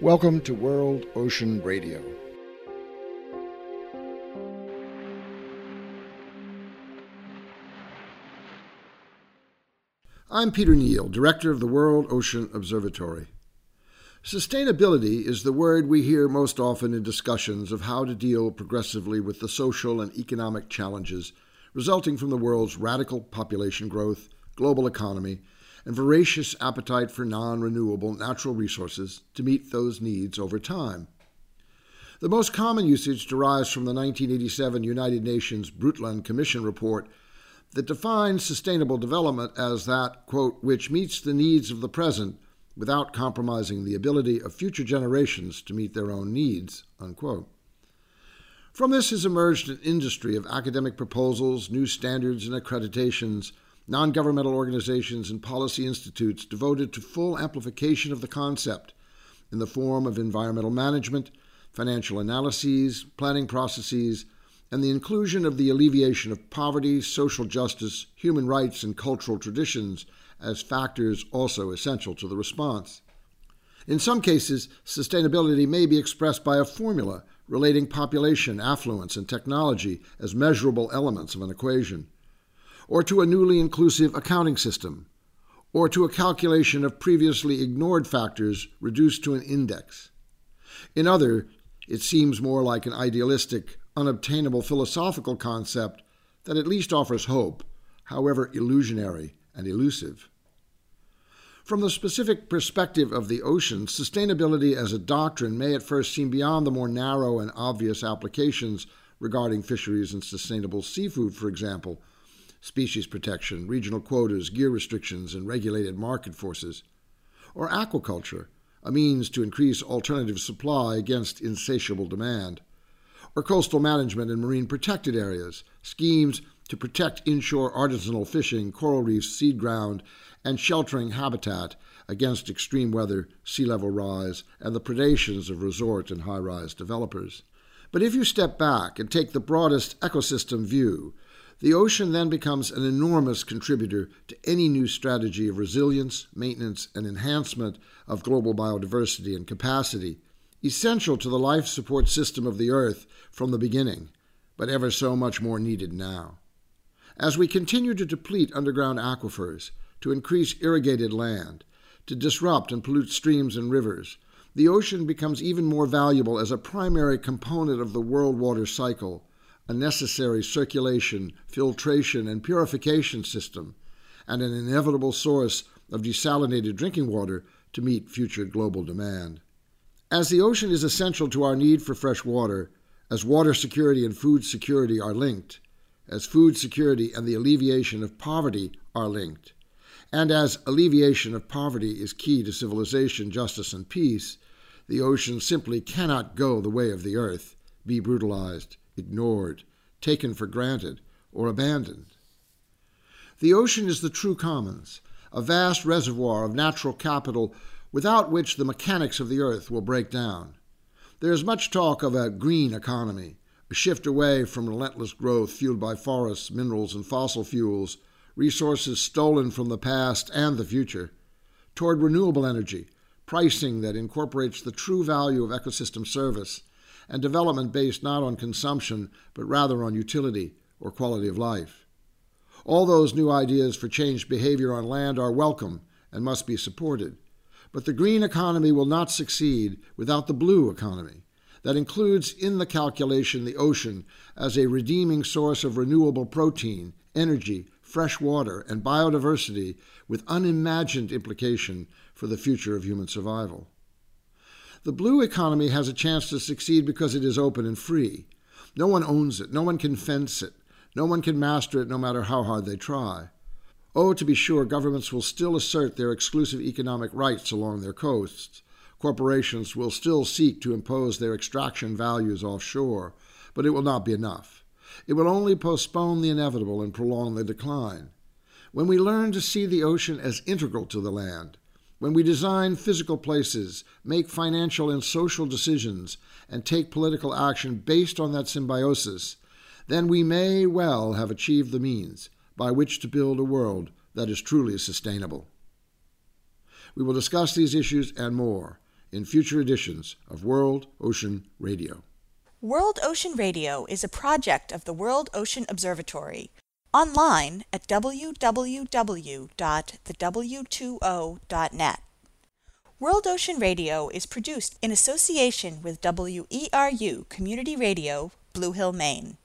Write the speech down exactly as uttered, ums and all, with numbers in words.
Welcome to World Ocean Radio. I'm Peter Neal, Director of the World Ocean Observatory. Sustainability is the word we hear most often in discussions of how to deal progressively with the social and economic challenges resulting from the world's radical population growth, global economy, and voracious appetite for non-renewable natural resources to meet those needs over time. The most common usage derives from the nineteen eighty-seven United Nations Brundtland Commission report that defines sustainable development as that, quote, which meets the needs of the present without compromising the ability of future generations to meet their own needs, unquote. From this has emerged an industry of academic proposals, new standards and accreditations, non-governmental organizations and policy institutes devoted to full amplification of the concept in the form of environmental management, financial analyses, planning processes, and the inclusion of the alleviation of poverty, social justice, human rights, and cultural traditions as factors also essential to the response. In some cases, sustainability may be expressed by a formula relating population, affluence, and technology as measurable elements of an equation, or to a newly inclusive accounting system, or to a calculation of previously ignored factors reduced to an index. In other, it seems more like an idealistic, unobtainable philosophical concept that at least offers hope, however illusionary and elusive. From the specific perspective of the ocean, sustainability as a doctrine may at first seem beyond the more narrow and obvious applications regarding fisheries and sustainable seafood, for example, species protection, regional quotas, gear restrictions, and regulated market forces, or aquaculture, a means to increase alternative supply against insatiable demand, or coastal management and marine protected areas, schemes to protect inshore artisanal fishing, coral reefs, seed ground, and sheltering habitat against extreme weather, sea level rise, and the predations of resort and high-rise developers. But if you step back and take the broadest ecosystem view, the ocean then becomes an enormous contributor to any new strategy of resilience, maintenance, and enhancement of global biodiversity and capacity, essential to the life support system of the Earth from the beginning, but ever so much more needed now. As we continue to deplete underground aquifers, to increase irrigated land, to disrupt and pollute streams and rivers, the ocean becomes even more valuable as a primary component of the world water cycle, a necessary circulation, filtration, and purification system, and an inevitable source of desalinated drinking water to meet future global demand. As the ocean is essential to our need for fresh water, as water security and food security are linked, as food security and the alleviation of poverty are linked, and as alleviation of poverty is key to civilization, justice, and peace, the ocean simply cannot go the way of the earth, be brutalized, ignored, taken for granted, or abandoned. The ocean is the true commons, a vast reservoir of natural capital without which the mechanics of the earth will break down. There is much talk of a green economy, a shift away from relentless growth fueled by forests, minerals, and fossil fuels, resources stolen from the past and the future, toward renewable energy, pricing that incorporates the true value of ecosystem service, and development based not on consumption, but rather on utility or quality of life. All those new ideas for changed behavior on land are welcome and must be supported. But the green economy will not succeed without the blue economy, that includes in the calculation the ocean as a redeeming source of renewable protein, energy, fresh water, and biodiversity with unimagined implication for the future of human survival. The blue economy has a chance to succeed because it is open and free. No one owns it, no one can fence it, no one can master it no matter how hard they try. Oh, to be sure, governments will still assert their exclusive economic rights along their coasts. Corporations will still seek to impose their extraction values offshore, but it will not be enough. It will only postpone the inevitable and prolong the decline. When we learn to see the ocean as integral to the land, when we design physical places, make financial and social decisions, and take political action based on that symbiosis, then we may well have achieved the means by which to build a world that is truly sustainable. We will discuss these issues and more in future editions of World Ocean Radio. World Ocean Radio is a project of the World Ocean Observatory, online at w w w dot the w two o dot net. World Ocean Radio is produced in association with W E R U Community Radio, Blue Hill, Maine.